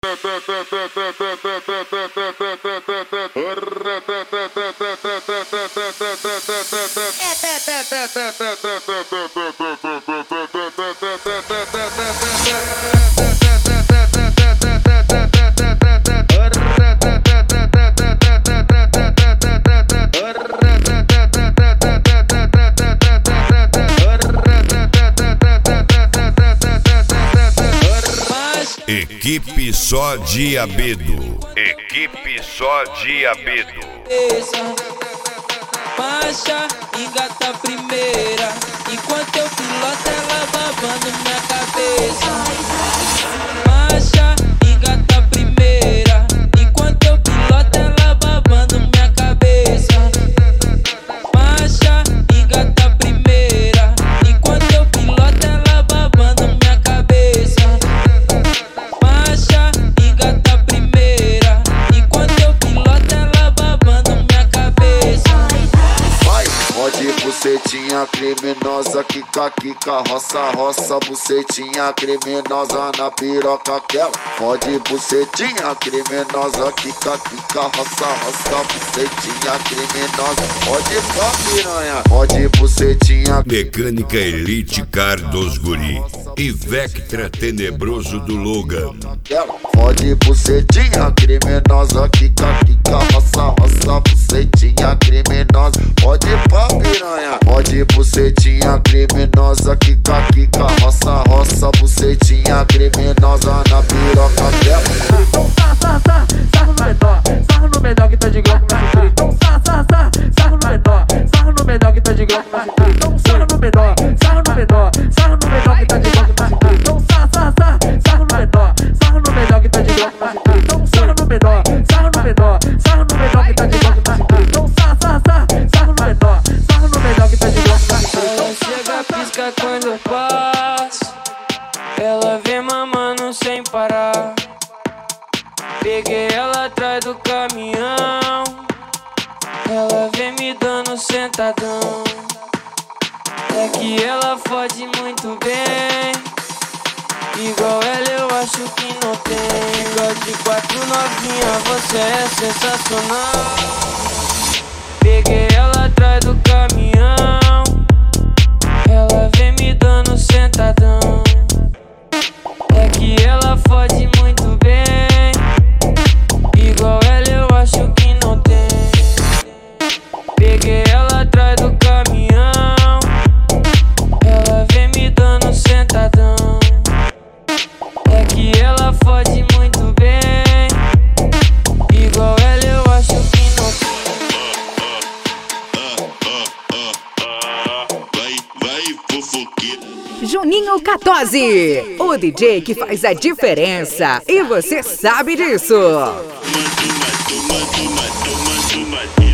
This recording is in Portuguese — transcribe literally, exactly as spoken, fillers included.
Equipe só Diabedo. Equipe só Diabedo. Marcha, engata a primeira. Enquanto eu piloto, ela babando minha cabeça. Marcha, engata a primeira. Enquanto eu piloto, ela babando minha cabeça. Marcha, engata a primeira. Enquanto eu piloto, ela babando minha cabeça. Marcha, engata a primeira. Enquanto eu piloto, ela babando minha cabeça. Vai, pode bucetinha criminosa, quica, quica, roça, roça, bucetinha criminosa na piroca aquela. Pode bucetinha criminosa, quica, quica, roça, roça, bucetinha criminosa. Pode pá, piranha, pode bucetinha. Mecânica Elite Car dos Guri e Vectra Tenebroso do Logan. Pode bucetinha criminosa, quica, quica, roça, roça, bucetinha criminosa. Pode pá, piranha, pode bucetinha criminosa, quica, quica, roça, roça, bucetinha criminosa na piroca dela. Então sa, sa, sa, sarro no menor, sarro no menor que tá de glock na cintura. Então sa, sa, sa, sarro no menor, sarro no menor que tá de glock na cintura. Então sarro no menor, sarro no menor, sarro no menor que tá de glock na cintura. Então sa, sa, sa, sarro no menor, sarro no menor que tá de glock na cintura. Então sarro no menor, sarro no menor, sarro no menor que tá de glock na cintura. Então sa, sa, sa, sarro no menor, sarro no menor que tá de glock na cintura. Ela chega, pisca quando eu passo. Ela vem mamando sem parar. Peguei ela atrás do caminhão. Ela vem me dando sentadão. É que ela fode muito bem. Igual ela eu acho que não tem. Igual de quatro novinha, você é sensacional. Peguei ela atrás do caminhão. Ela vem me dando sentadão. É que ela fode muito bem. Igual ela eu acho que não tem. Peguei ela atrás do caminhão. Ela vem me dando sentadão. É que ela fode muito bem. Igual ela eu acho que não tem. Vai, vai, fofoqueiro. Juninho Catozzi, o D J que faz a diferença. E você sabe disso. Toma, toma, toma, toma, toma, toma.